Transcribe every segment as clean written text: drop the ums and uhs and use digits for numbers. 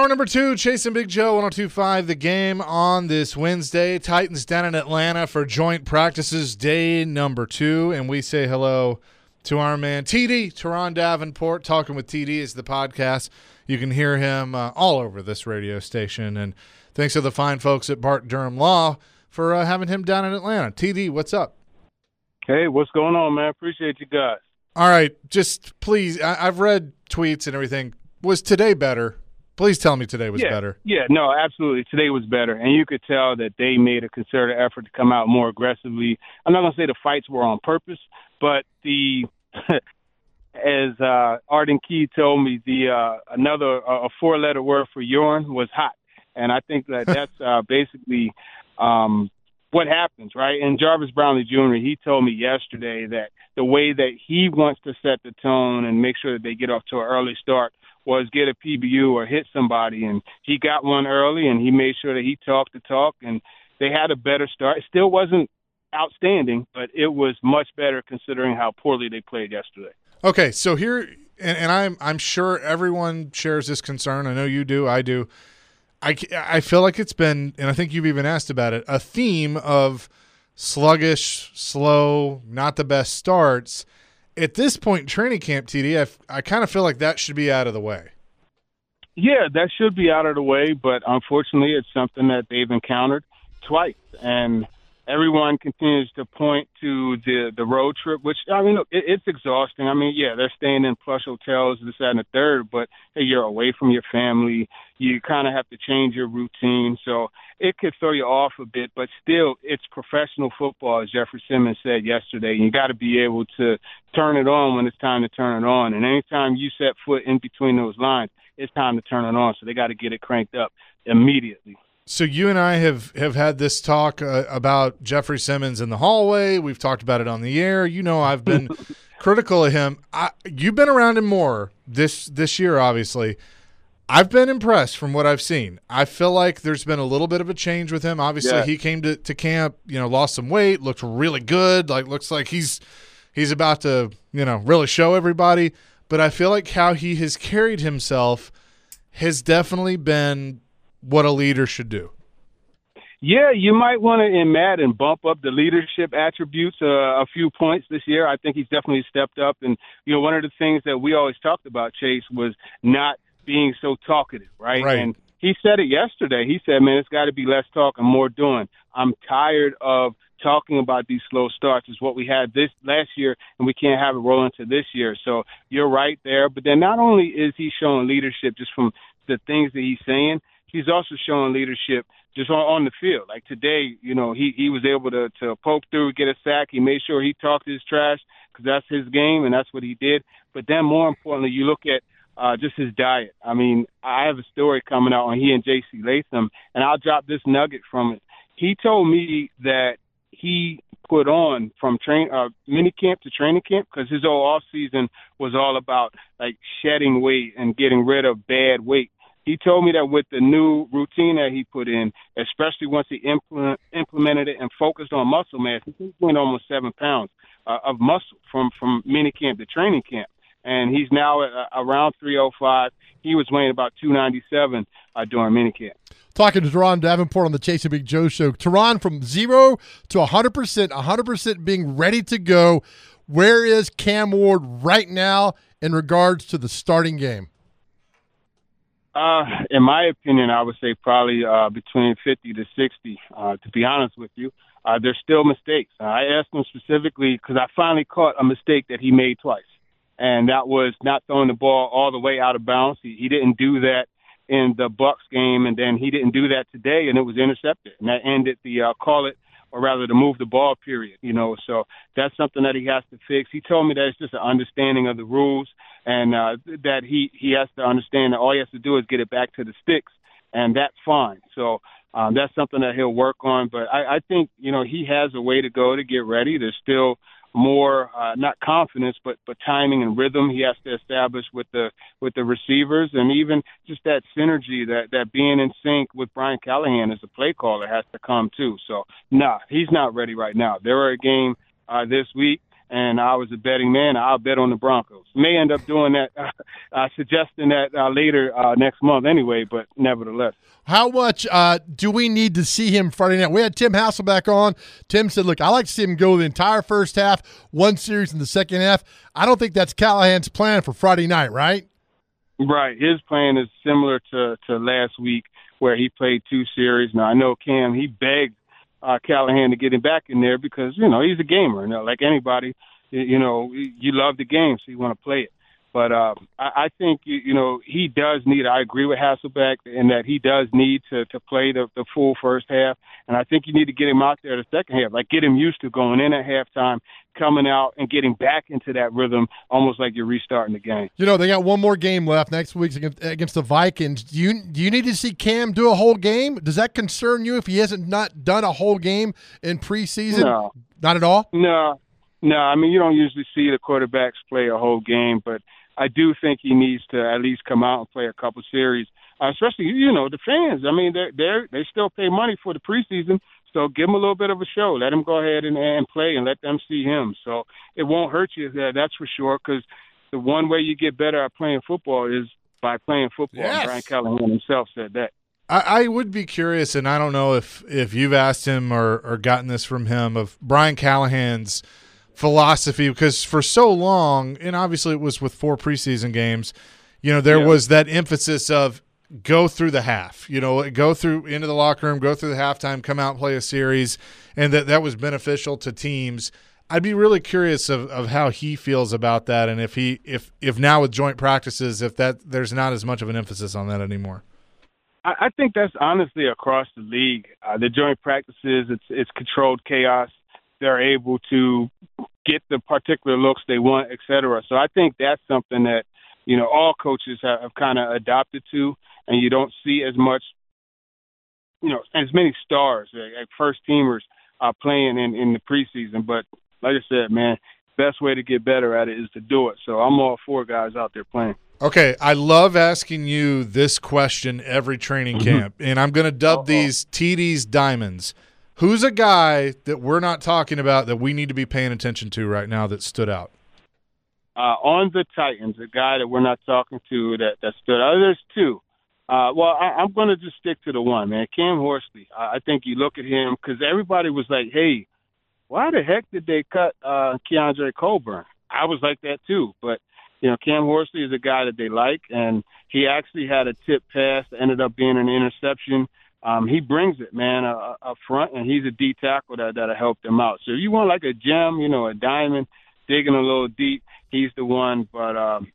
number 2, Chasing Big Joe, 102.5 The Game on this Wednesday. Titans down in Atlanta for joint practices day number 2, and we say hello to our man TD, Teron Davenport. Talking with TD is the podcast. You can hear him all over this radio station, and thanks to the fine folks at Bart Durham Law for having him down in Atlanta. TD, what's up? Hey, what's going on, man? Appreciate you guys. All right, just please, I've read tweets and everything. Was today better? Please tell me today was better. Yeah, no, absolutely. Today was better. And you could tell that they made a concerted effort to come out more aggressively. I'm not going to say the fights were on purpose, but as Arden Key told me, another four-letter word for urine was hot. And I think that's basically what happens, right? And Jarvis Brownlee Jr., he told me yesterday that the way that he wants to set the tone and make sure that they get off to an early start was get a PBU or hit somebody. And he got one early, and he made sure that he talked the talk, and they had a better start. It still wasn't outstanding, but it was much better considering how poorly they played yesterday. Okay, so here, and I'm sure everyone shares this concern. I know you do. I do. I feel like it's been, and I think you've even asked about it, a theme of sluggish, slow, not the best starts. At this point in training camp, TD, I kind of feel like that should be out of the way. Yeah, that should be out of the way, but unfortunately it's something that they've encountered twice. And everyone continues to point to the road trip, which, I mean, look, it's exhausting. I mean, yeah, they're staying in plush hotels, this, that, and the third, but hey, you're away from your family. You kind of have to change your routine. So it could throw you off a bit, but still, it's professional football, as Jeffrey Simmons said yesterday. You got to be able to turn it on when it's time to turn it on. And anytime you set foot in between those lines, it's time to turn it on. So they got to get it cranked up immediately. So you and I have had this talk about Jeffrey Simmons in the hallway. We've talked about it on the air. You know, I've been critical of him. You've been around him more this year, obviously. I've been impressed from what I've seen. I feel like there's been a little bit of a change with him. Obviously, He came to camp, lost some weight, looked really good. Looks like he's about to, really show everybody. But I feel like how he has carried himself has definitely been what a leader should do. Yeah, you might want to, in Madden, bump up the leadership attributes a few points this year. I think he's definitely stepped up. And, one of the things that we always talked about, Chase, was not being so talkative, right? And he said it yesterday. He said, man, it's got to be less talk and more doing. I'm tired of talking about these slow starts. Is what we had this last year, and we can't have it roll into this year. So you're right there. But then not only is he showing leadership just from the things that he's saying, he's also showing leadership just on the field. Like today, he was able to poke through, get a sack. He made sure he talked his trash because that's his game, and that's what he did. But then more importantly, you look at just his diet. I mean, I have a story coming out on he and J.C. Latham, and I'll drop this nugget from it. He told me that he put on from mini camp to training camp because his whole off season was all about shedding weight and getting rid of bad weight. He told me that with the new routine that he put in, especially once he implemented it and focused on muscle mass, he gained almost 7 pounds of muscle from mini camp to training camp. And he's now at around 305. He was weighing about 297 during minicamp. Talking to Teron Davenport on the Chasing Big Joe show. Teron, from 0 to 100%, 100% being ready to go. Where is Cam Ward right now in regards to the starting game? In my opinion, I would say probably between 50 to 60, to be honest with you. There's still mistakes. I asked him specifically because I finally caught a mistake that he made twice. And that was not throwing the ball all the way out of bounds. He didn't do that in the Bucs game, and then he didn't do that today, and it was intercepted. And that ended the the move the ball period, So that's something that he has to fix. He told me that it's just an understanding of the rules and that he has to understand that all he has to do is get it back to the sticks, and that's fine. So that's something that he'll work on. But I think, he has a way to go to get ready. There's still more not confidence but timing and rhythm he has to establish with the receivers, and even just that synergy that being in sync with Brian Callahan as a play caller has to come too. So he's not ready right now. There are a game this week and I was a betting man, I'll bet on the Broncos. May end up doing that, suggesting that later next month anyway, but nevertheless. How much do we need to see him Friday night? We had Tim Hasselbeck on. Tim said, look, I like to see him go the entire first half, one series in the second half. I don't think that's Callahan's plan for Friday night, right? Right. His plan is similar to last week where he played 2 series. Now, I know Cam, he begged Callahan to get him back in there because, he's a gamer. Like anybody, you love the game, so you want to play it. But I think, he does need – I agree with Hasselbeck in that he does need to play the full first half. And I think you need to get him out there the second half, like get him used to going in at halftime, coming out and getting back into that rhythm, almost like you're restarting the game. They got one more game left next week against the Vikings. Do you need to see Cam do a whole game? Does that concern you if he hasn't not done a whole game in preseason? No. Not at all? No. I mean, you don't usually see the quarterbacks play a whole game, but I do think he needs to at least come out and play a couple series, especially, the fans. I mean, they still pay money for the preseason, so give him a little bit of a show. Let him go ahead and play and let them see him. So it won't hurt you, that's for sure, because the one way you get better at playing football is by playing football. Yes. Brian Callahan himself said that. I would be curious, and I don't know if you've asked him or gotten this from him, of Brian Callahan's philosophy, because for so long, and obviously it was with 4 preseason games, there was that emphasis of go through the half, go through into the locker room, go through the halftime, come out and play a series, and that was beneficial to teams. I'd be really curious of how he feels about that, and if now with joint practices, if there's not as much of an emphasis on that anymore. I think that's honestly across the league. The joint practices, it's controlled chaos. They're able to get the particular looks they want, et cetera. So I think that's something that, all coaches have kind of adopted to, and you don't see as much, as many stars, like first-teamers playing in the preseason. But like I said, man, best way to get better at it is to do it. So I'm all for guys out there playing. Okay, I love asking you this question every training camp, and I'm going to dub these TD's Diamonds. Who's a guy that we're not talking about that we need to be paying attention to right now that stood out? On the Titans, a guy that we're not talking to that stood out. There's 2. I'm going to just stick to the one, man. Cam Horsley. I think you look at him because everybody was like, hey, why the heck did they cut Keandre Colburn? I was like that too. But, Cam Horsley is a guy that they like, and he actually had a tip pass that ended up being an interception. He brings it, man, up front, and he's a D tackle that'll help them out. So if you want like a gem, a diamond, digging a little deep, he's the one. But,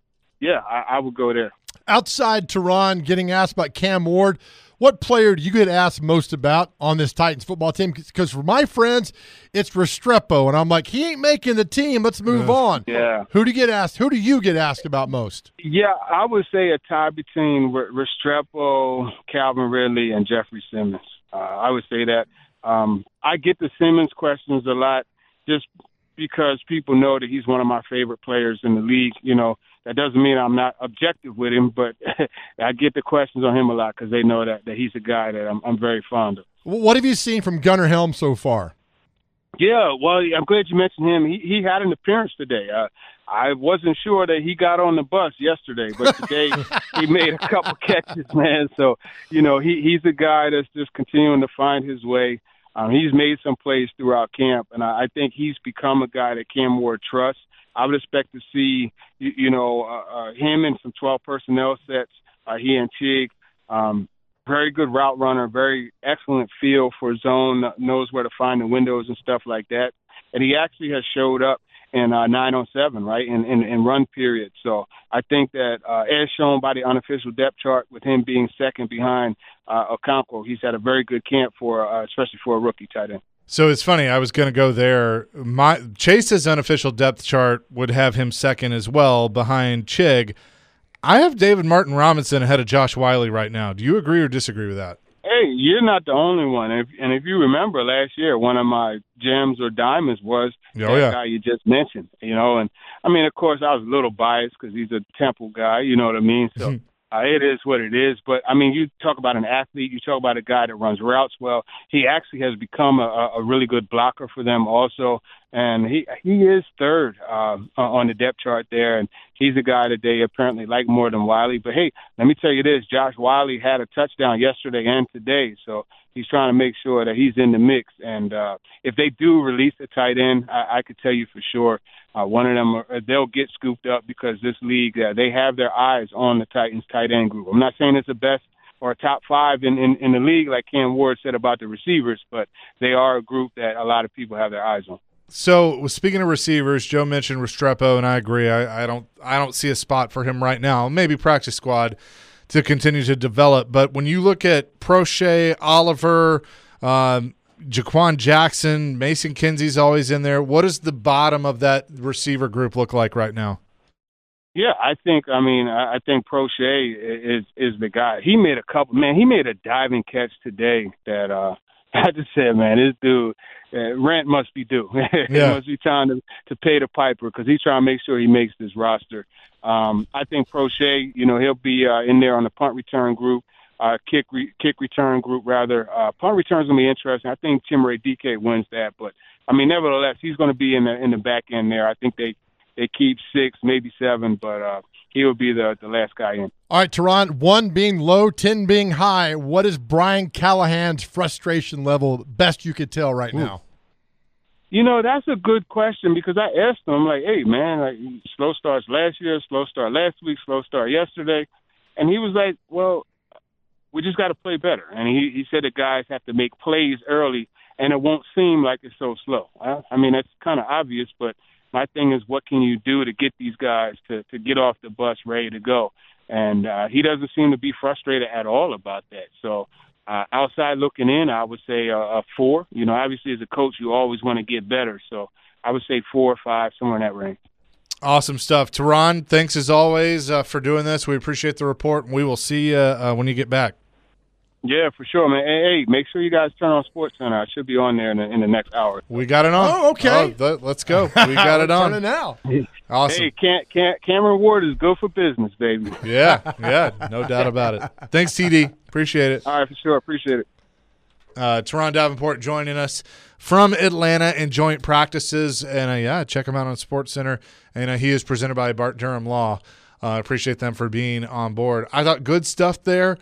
I would go there. Outside Teron getting asked about Cam Ward, what player do you get asked most about on this Titans football team? Because for my friends, it's Restrepo, and I'm like, he ain't making the team. Let's move on. Yeah. Who do you get asked about most? Yeah, I would say a tie between Restrepo, Calvin Ridley, and Jeffrey Simmons. I would say that. I get the Simmons questions a lot just because people know that he's one of my favorite players in the league. That doesn't mean I'm not objective with him, but I get the questions on him a lot because they know that he's a guy that I'm very fond of. What have you seen from Gunnar Helm so far? Yeah, well, I'm glad you mentioned him. He had an appearance today. I wasn't sure that he got on the bus yesterday, but today he made a couple catches, man. So, he's a guy that's just continuing to find his way. He's made some plays throughout camp, and I think he's become a guy that Cam Ward trusts. I would expect to see, him in some 12 personnel sets. He and Chig, very good route runner, very excellent feel for zone, knows where to find the windows and stuff like that. And he actually has showed up in 9-on-7, right, in run period. So I think that as shown by the unofficial depth chart, with him being second behind Okonkwo, he's had a very good camp especially for a rookie tight end. So it's funny. I was going to go there. Chase's unofficial depth chart would have him second as well behind Chig. I have David Martin Robinson ahead of Josh Wiley right now. Do you agree or disagree with that? Hey, you're not the only one. And if you remember last year, one of my gems or diamonds was that guy you just mentioned. And I mean, of course, I was a little biased because he's a Temple guy. You know what I mean? So it is what it is. But, I mean, you talk about an athlete. You talk about a guy that runs routes well. He actually has become a really good blocker for them also. And he is third on the depth chart there, and he's a guy that they apparently like more than Wiley. But, hey, let me tell you this. Josh Wiley had a touchdown yesterday and today, so he's trying to make sure that he's in the mix. And if they do release a tight end, I could tell you for sure one of them, they'll get scooped up because this league, they have their eyes on the Titans tight end group. I'm not saying it's the best or a top five in the league like Cam Ward said about the receivers, but they are a group that a lot of people have their eyes on. So, speaking of receivers, Joe mentioned Restrepo, and I agree. I don't see a spot for him right now. Maybe practice squad to continue to develop. But when you look at Prochet, Oliver, Jaquan Jackson, Mason Kinsey's always in there. What does the bottom of that receiver group look like right now? Yeah, I think Prochet is the guy. He made he made a diving catch today that I just said, man, this dude, rent must be due. It must be time to pay the piper because he's trying to make sure he makes this roster. I think Prochet, he'll be in there on the punt return group, kick return group rather. Punt return's gonna be interesting. I think Chimere Dike wins that, but nevertheless, he's gonna be in the back end there. I think they keep 6, maybe 7, but he will be the last guy in. All right, Teron, 1 being low, 10 being high. What is Brian Callahan's frustration level, best you could tell right now? That's a good question because I asked him, like, hey, man, slow starts last year, slow start last week, slow start yesterday. And he was like, well, we just got to play better. And he said the guys have to make plays early, and it won't seem like it's so slow. That's kind of obvious, but my thing is, what can you do to get these guys to get off the bus ready to go? And he doesn't seem to be frustrated at all about that. So outside looking in, I would say a 4. Obviously as a coach, you always want to get better. So I would say 4 or 5, somewhere in that range. Awesome stuff. Teron, thanks as always for doing this. We appreciate the report, and we will see you when you get back. Yeah, for sure, man. Hey, make sure you guys turn on SportsCenter. I should be on there in the next hour. We got it on. Oh, okay. Let's go. We got it on. Turn it now. Awesome. Hey, Cameron Ward is good for business, baby. Yeah, no doubt about it. Thanks, TD. Appreciate it. All right, for sure. Appreciate it. Teron Davenport joining us from Atlanta in joint practices. And, check him out on SportsCenter. And he is presented by Bart Durham Law. Appreciate them for being on board. I thought good stuff there.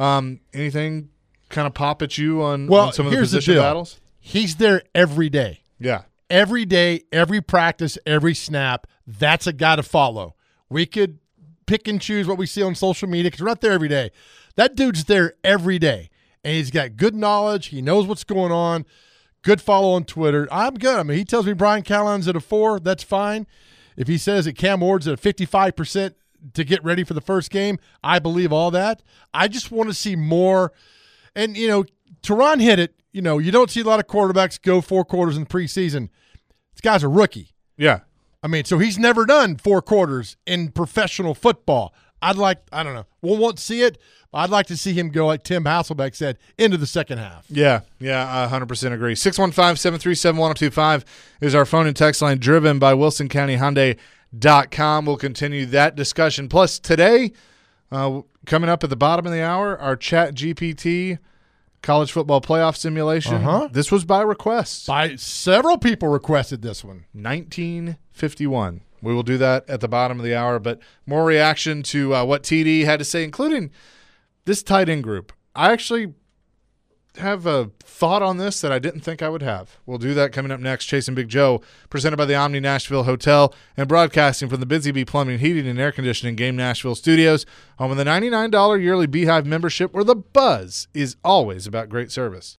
Anything kind of pop at you on some of the position battles? He's there every day. Yeah. Every day, every practice, every snap. That's a guy to follow. We could pick and choose what we see on social media because we're not there every day. That dude's there every day, and he's got good knowledge. He knows what's going on. Good follow on Twitter. I'm good. He tells me Brian Callahan's at a 4. That's fine. If he says that Cam Ward's at a 55% to get ready for the first game, I believe all that. I just want to see more. And, Teron hit it. You don't see a lot of quarterbacks go 4 quarters in the preseason. This guy's a rookie. Yeah. So he's never done 4 quarters in professional football. I don't know. We won't see it. I'd like to see him go, like Tim Hasselbeck said, into the second half. Yeah, I 100% agree. 615-737-1025 is our phone and text line, driven by Wilson County Hyundai.com. We'll continue that discussion. Plus, today, coming up at the bottom of the hour, our ChatGPT college football playoff simulation. This was by request. By several people requested this one. 1951. We will do that at the bottom of the hour, but more reaction to what TD had to say, including this tight end group. I actually have a thought on this that I didn't think I would have. We'll do that coming up next. Chasing Big Joe, presented by the Omni Nashville Hotel and broadcasting from the Busy Bee Plumbing, Heating, and Air Conditioning Game Nashville Studios, home of the $99 yearly Beehive membership, where the buzz is always about great service.